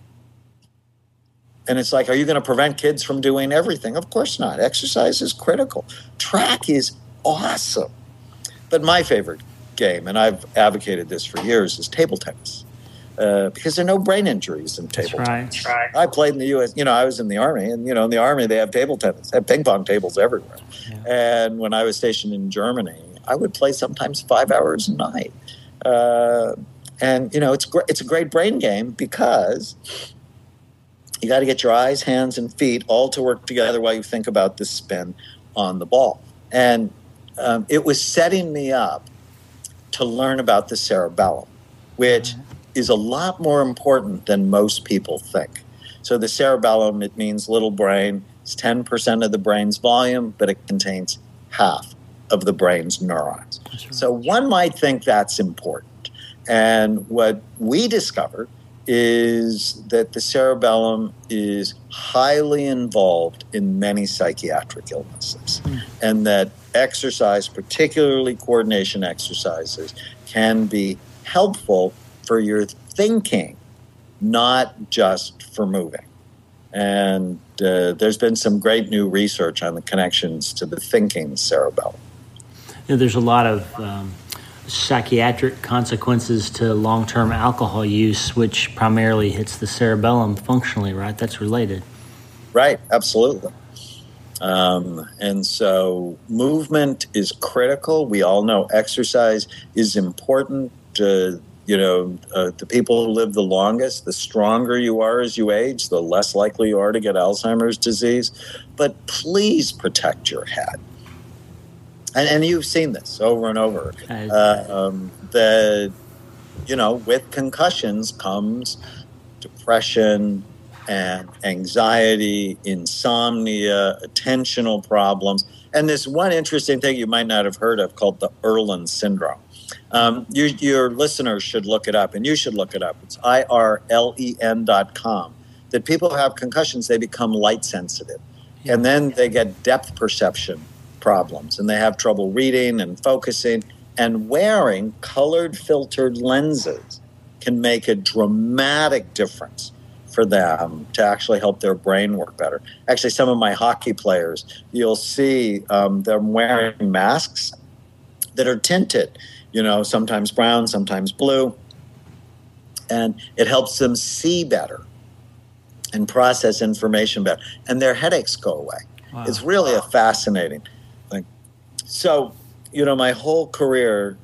and it's like, are you going to prevent kids from doing everything? Of course not. Exercise is critical. Track is awesome. But my favorite game, and I've advocated this for years, is table tennis. Uh, because there are no brain injuries in table That's tennis. right. I played in the U S, you know, I was in the Army, and, you know, in the Army they have table tennis. They have ping pong tables everywhere. Yeah. And when I was stationed in Germany, I would play sometimes five hours a night. Uh, and, you know, it's, gr- it's a great brain game because you got to get your eyes, hands, and feet all to work together while you think about the spin on the ball. And um, it was setting me up to learn about the cerebellum, which is a lot more important than most people think. So the cerebellum, it means little brain. It's ten percent of the brain's volume, but it contains half of the brain's neurons. Right. So one might think that's important. And what we discovered is that the cerebellum is highly involved in many psychiatric illnesses, mm. and that exercise, particularly coordination exercises, can be helpful for your thinking, not just for moving. And uh, there's been some great new research on the connections to the thinking cerebellum. You know, there's a lot of um, psychiatric consequences to long-term alcohol use, which primarily hits the cerebellum functionally, right? That's related. Right, absolutely. Um, and so movement is critical. We all know exercise is important. Uh, you you know, uh, the people who live the longest, the stronger you are as you age, the less likely you are to get Alzheimer's disease. But please protect your head. And, and you've seen this over and over. Uh, um, that, you know, with concussions comes depression and anxiety, insomnia, attentional problems. And this one interesting thing you might not have heard of called the Irlen syndrome. Um, you, your listeners should look it up, and you should look it up. It's I R L E N dot com. That people who have concussions, they become light sensitive. Yeah. And then they get depth perception problems, and they have trouble reading and focusing. And wearing colored filtered lenses can make a dramatic difference for them to actually help their brain work better. Actually, some of my hockey players, you'll see um, them wearing masks that are tinted, you know, sometimes brown, sometimes blue. And it helps them see better and process information better. And their headaches go away. Wow. It's really a fascinating thing. So, you know, my whole career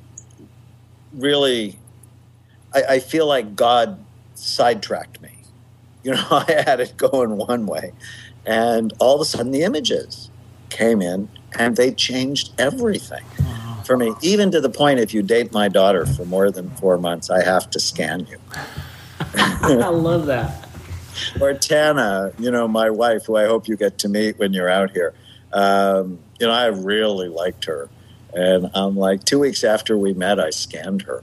really, I, I feel like God sidetracked me. You know, I had it going one way, and all of a sudden the images came in, and they changed everything for me, even to the point if you date my daughter for more than four months, I have to scan you. I love that. Or Tana, you know, my wife, who I hope you get to meet when you're out here. Um, you know, I really liked her. And I'm like, two weeks after we met, I scanned her.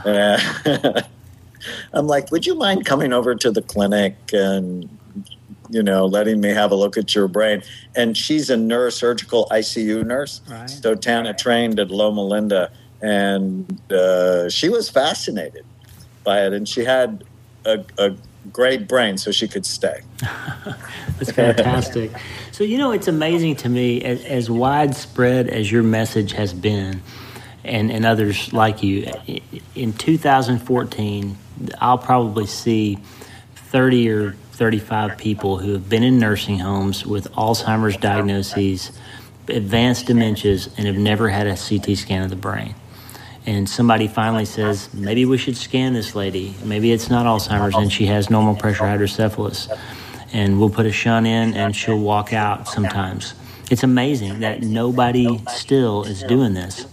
Uh, I'm like, would you mind coming over to the clinic and, you know, letting me have a look at your brain? And she's a neurosurgical I C U nurse. Right. So Tana trained at Loma Linda, and uh, she was fascinated by it. And she had a, a great brain, so she could stay. That's fantastic. So, you know, it's amazing to me, as, as widespread as your message has been, and, and others like you, in two thousand fourteen, I'll probably see thirty or thirty-five people who have been in nursing homes with Alzheimer's diagnoses, advanced dementias, and have never had a C T scan of the brain. And somebody finally says, maybe we should scan this lady. Maybe it's not Alzheimer's and she has normal pressure hydrocephalus. And we'll put a shunt in and she'll walk out sometimes. It's amazing that nobody still is doing this.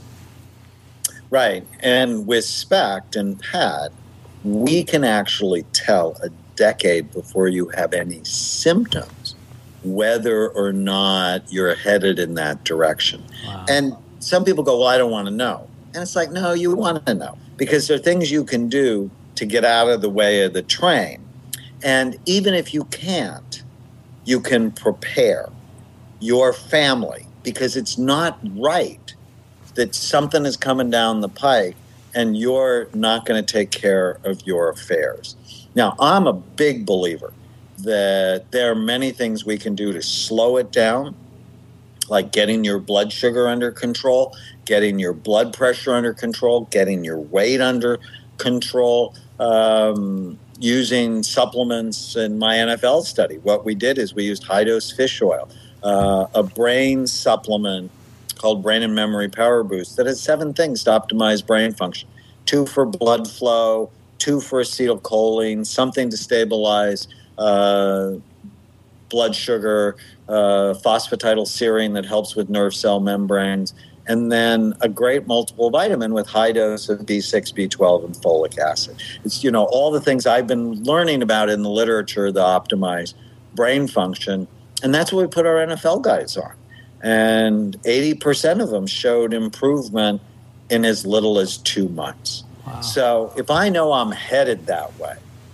Right. And with SPECT and P A D, we can actually tell a decade before you have any symptoms whether or not you're headed in that direction. Wow. And some people go, well, I don't want to know. And it's like, no, you want to know, because there are things you can do to get out of the way of the train. And even if you can't, you can prepare your family, because it's not right that something is coming down the pike and you're not going to take care of your affairs. Now, I'm a big believer that there are many things we can do to slow it down, like getting your blood sugar under control, getting your blood pressure under control, getting your weight under control, um, using supplements. In my N F L study, what we did is we used high-dose fish oil, uh, a brain supplement called Brain and Memory Power Boost that has seven things to optimize brain function. Two for blood flow, two for acetylcholine, something to stabilize uh, blood sugar, uh, phosphatidylserine that helps with nerve cell membranes, and then a great multiple vitamin with high dose of B six, B twelve, and folic acid. It's, you know, all the things I've been learning about in the literature that optimize brain function, and that's what we put our N F L guys on. And eighty percent of them showed improvement in as little as two months. Wow. So if I know I'm headed that way,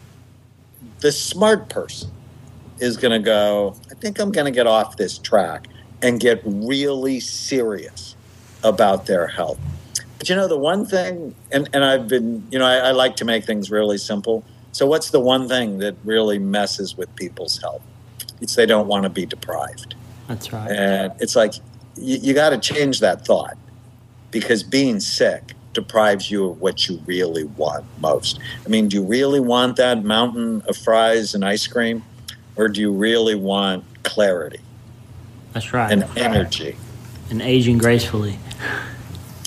the smart person is going to go, I think I'm going to get off this track and get really serious about their health. But, you know, the one thing, and, and I've been, you know, I, I like to make things really simple. So what's the one thing that really messes with people's health? It's they don't want to be deprived. That's right. And it's like, you, you got to change that thought, because being sick deprives you of what you really want most. I mean, do you really want that mountain of fries and ice cream, or do you really want clarity? That's right. And That's energy. Right. And aging gracefully.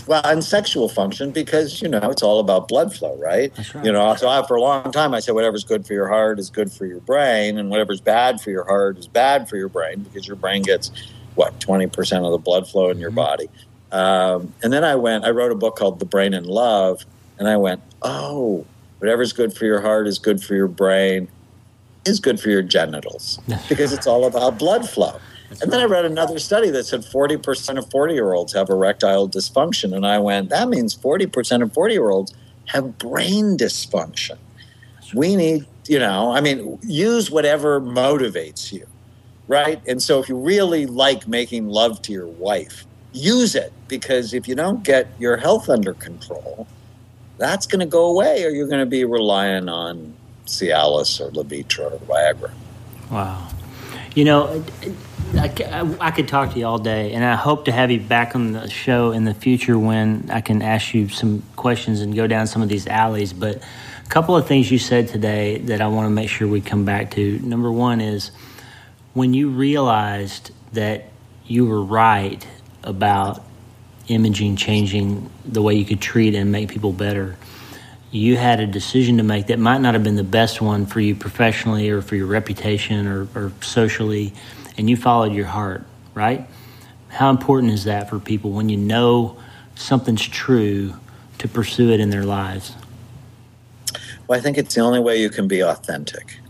Well, and sexual function, because, you know, it's all about blood flow, right? That's right. You know, so I, for a long time, I said whatever's good for your heart is good for your brain, and whatever's bad for your heart is bad for your brain, because your brain gets, what, twenty percent of the blood flow in your Mm-hmm. body. Um, and then I went, I wrote a book called The Brain in Love, and I went, oh, whatever's good for your heart is good for your brain, is good for your genitals, because it's all about blood flow. That's and then I right. read another study that said forty percent of forty-year-olds have erectile dysfunction. And I went, that means forty percent of forty-year-olds have brain dysfunction. We need, you know, I mean, use whatever motivates you, right? And so if you really like making love to your wife, use it, because if you don't get your health under control, that's going to go away, or you're going to be relying on Cialis or Levitra or Viagra. Wow. You know, I, I could talk to you all day, and I hope to have you back on the show in the future when I can ask you some questions and go down some of these alleys. But a couple of things you said today that I want to make sure we come back to. Number one is when you realized that you were right about imaging changing the way you could treat and make people better, you had a decision to make that might not have been the best one for you professionally or for your reputation or, or socially, and you followed your heart, right? How important is that for people when you know something's true to pursue it in their lives? Well, I think it's the only way you can be authentic.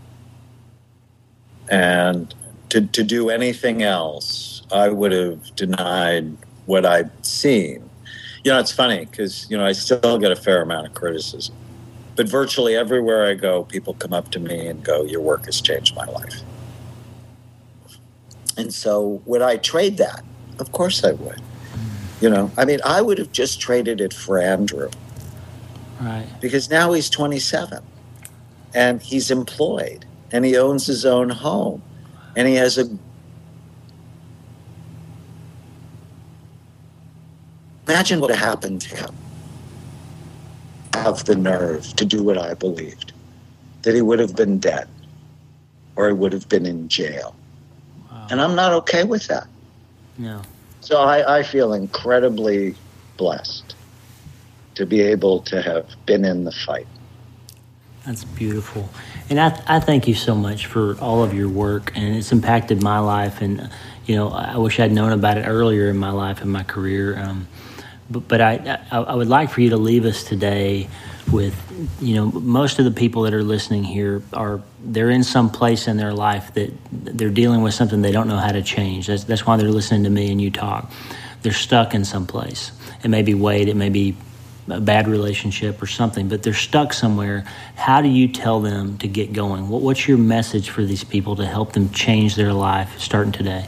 And to, to do anything else, I would have denied what I'd seen. You know, it's funny because, you know, I still get a fair amount of criticism. But virtually everywhere I go, people come up to me and go, your work has changed my life. And so would I trade that? Of course I would. You know, I mean, I would have just traded it for Andrew. Right. Because now he's twenty-seven and he's employed and he owns his own home and he has a Imagine what happened to him. Have the nerve to do what I believed. That he would have been dead. Or he would have been in jail. Wow. And I'm not okay with that. No. So I, I feel incredibly blessed to be able to have been in the fight. That's beautiful. And I, I thank you so much for all of your work, and it's impacted my life. And, you know, I wish I'd known about it earlier in my life and my career. Um, but but I, I, I would like for you to leave us today with, you know, most of the people that are listening here are, they're in some place in their life that they're dealing with something they don't know how to change. That's, that's why they're listening to me and you talk. They're stuck in some place. It may be weight, it may be a bad relationship or something, but they're stuck somewhere. How do you tell them to get going? What, what's your message for these people to help them change their life starting today?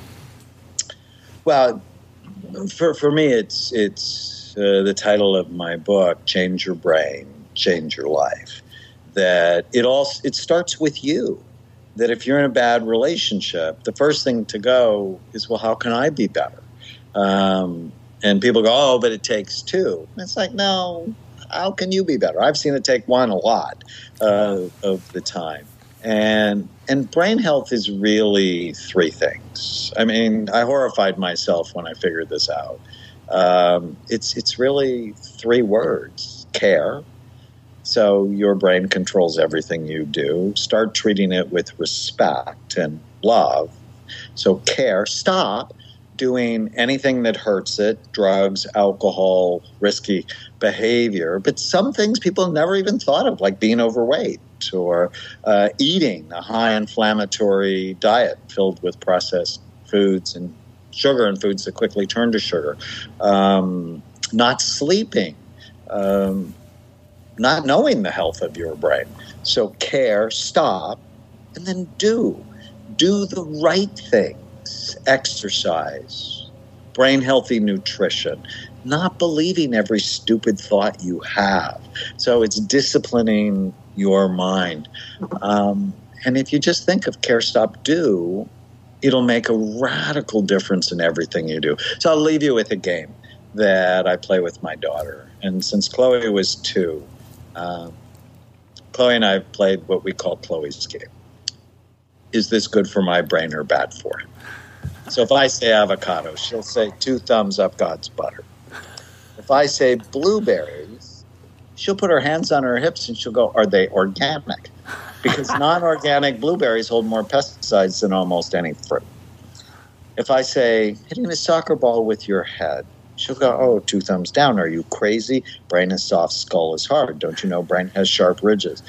Well, for for me, it's it's uh, the title of my book, Change Your Brain, Change Your Life. That it all it starts with you. That if you're in a bad relationship, the first thing to go is, well, how can I be better? Um, and people go, oh, but it takes two. And it's like, no, how can you be better? I've seen it take one a lot uh, of the time. And and brain health is really three things. I mean, I horrified myself when I figured this out. Um, it's it's really three words: care. So your brain controls everything you do. Start treating it with respect and love. So care. Stop doing anything that hurts it, drugs, alcohol, risky behavior. But some things people never even thought of, like being overweight or uh, eating a high inflammatory diet filled with processed foods and sugar and foods that quickly turn to sugar. Um, not sleeping. Um, not knowing the health of your brain. So care, stop, and then do. Do the right things. Exercise, brain-healthy nutrition, not believing every stupid thought you have. So it's disciplining your mind. Um, and if you just think of care, stop, do, it'll make a radical difference in everything you do. So I'll leave you with a game that I play with my daughter. And since Chloe was two, uh, Chloe and I have played what we call Chloe's game. Is this good for my brain or bad for it? So if I say avocado, she'll say two thumbs up God's butter. If If I say blueberries, she'll put her hands on her hips and she'll go, are they organic? Because non-organic blueberries hold more pesticides than almost any fruit. If I say, hitting a soccer ball with your head, she'll go, oh, two thumbs down. Are you crazy? Brain is soft, skull is hard. Don't you know brain has sharp ridges?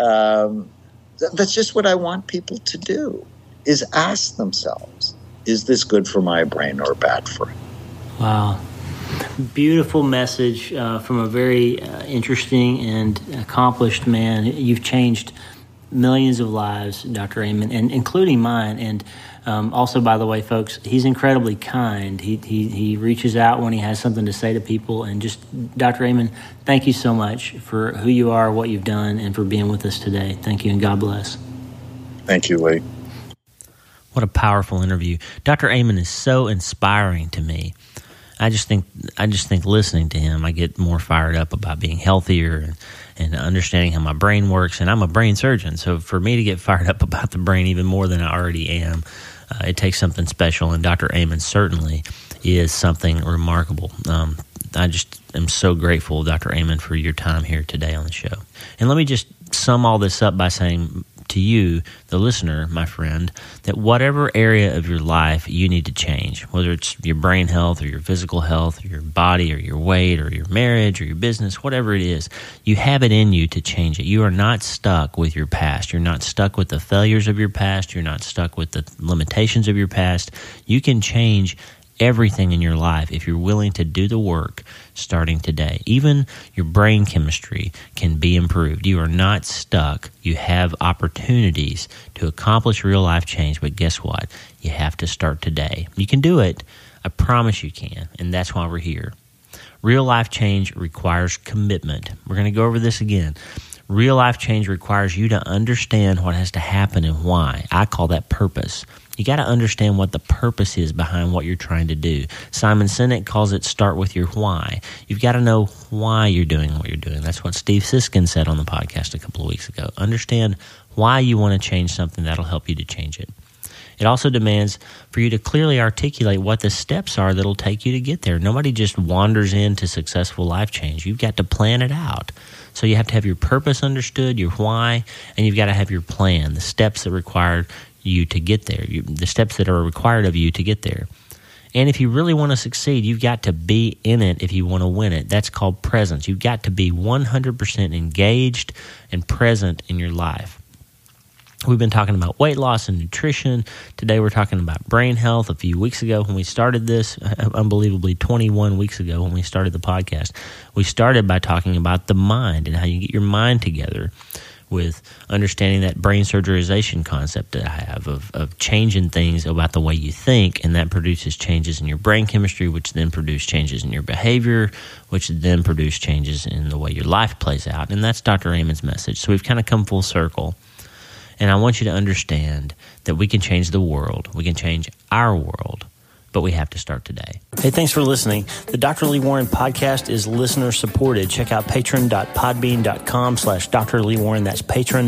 Um, th- that's just what I want people to do, is ask themselves, is this good for my brain or bad for it? Wow. Beautiful message uh, from a very uh, interesting and accomplished man. You've changed millions of lives, Doctor Amen, and including mine. And um, also, by the way, folks, he's incredibly kind. He, he he reaches out when he has something to say to people. And just, Doctor Amen, thank you so much for who you are, what you've done, and for being with us today. Thank you, and God bless. Thank you, Lee. What a powerful interview. Doctor Amen is so inspiring to me. I just think I just think listening to him, I get more fired up about being healthier and, and understanding how my brain works. And I'm a brain surgeon, so for me to get fired up about the brain even more than I already am, uh, it takes something special. And Doctor Amen certainly is something remarkable. Um, I just am so grateful, Doctor Amen, for your time here today on the show. And let me just sum all this up by saying to you, the listener, my friend, that whatever area of your life you need to change, whether it's your brain health or your physical health or your body or your weight or your marriage or your business, whatever it is, you have it in you to change it. You are not stuck with your past. You're not stuck with the failures of your past. You're not stuck with the limitations of your past. You can change everything in your life if you're willing to do the work starting today. Even your brain chemistry can be improved. You are not stuck. You have opportunities to accomplish real life change, but guess what? You have to start today. You can do it. I promise you can, and that's why we're here. Real life change requires commitment. We're going to go over this again. Real life change requires you to understand what has to happen and why. I call that purpose. You got to understand what the purpose is behind what you're trying to do. Simon Sinek calls it start with your why. You've got to know why you're doing what you're doing. That's what Steve Siskin said on the podcast a couple of weeks ago. Understand why you want to change something. That'll help you to change it. It also demands for you to clearly articulate what the steps are that'll take you to get there. Nobody just wanders into successful life change. You've got to plan it out. So you have to have your purpose understood, your why, and you've got to have your plan, the steps that require you to get there, you, the steps that are required of you to get there. And if you really want to succeed, you've got to be in it if you want to win it. That's called presence. You've got to be one hundred percent engaged and present in your life. We've been talking about weight loss and nutrition. Today we're talking about brain health. A few weeks ago when we started this, unbelievably twenty-one weeks ago when we started the podcast, we started by talking about the mind and how you get your mind together with understanding that brain surgerization concept that I have of, of changing things about the way you think, and that produces changes in your brain chemistry, which then produce changes in your behavior, which then produce changes in the way your life plays out. And that's Doctor Amen's message. So we've kind of come full circle. And I want you to understand that we can change the world. We can change our world, but we have to start today. Hey, thanks for listening. The Doctor Lee Warren podcast is listener supported. Check out patron.podbean.com slash Dr. Lee Warren. That's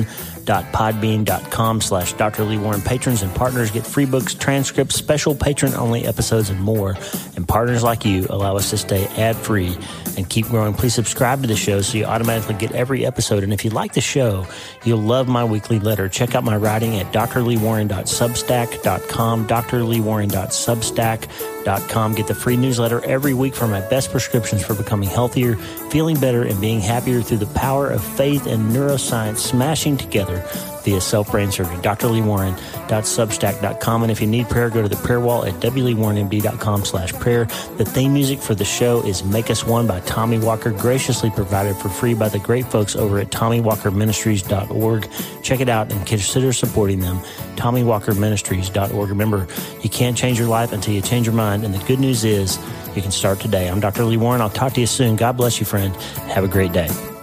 patron.podbean.com slash Dr. Lee Warren. Patrons and partners get free books, transcripts, special patron-only episodes, and more. And partners like you allow us to stay ad-free and keep growing. Please subscribe to the show so you automatically get every episode. And if you like the show, you'll love my weekly letter. Check out my writing at d r lee warren dot substack dot com, d r lee warren dot substack dot com. Get the free newsletter every week for my best prescriptions for becoming healthier, feeling better, and being happier through the power of faith and neuroscience smashing together via self-brain surgery. d r lee warren dot substack dot com. And if you need prayer, go to the prayer wall at w lee warren m d dot com slash prayer. The theme music for the show is Make Us One by Tommy Walker, graciously provided for free by the great folks over at tommy walker ministries dot org. Check it out and consider supporting them, tommy walker ministries dot org. Remember, you can't change your life until you change your mind, and the good news is you can start today. I'm Doctor Lee Warren. I'll talk to you soon. God bless you, friend. Have a great day.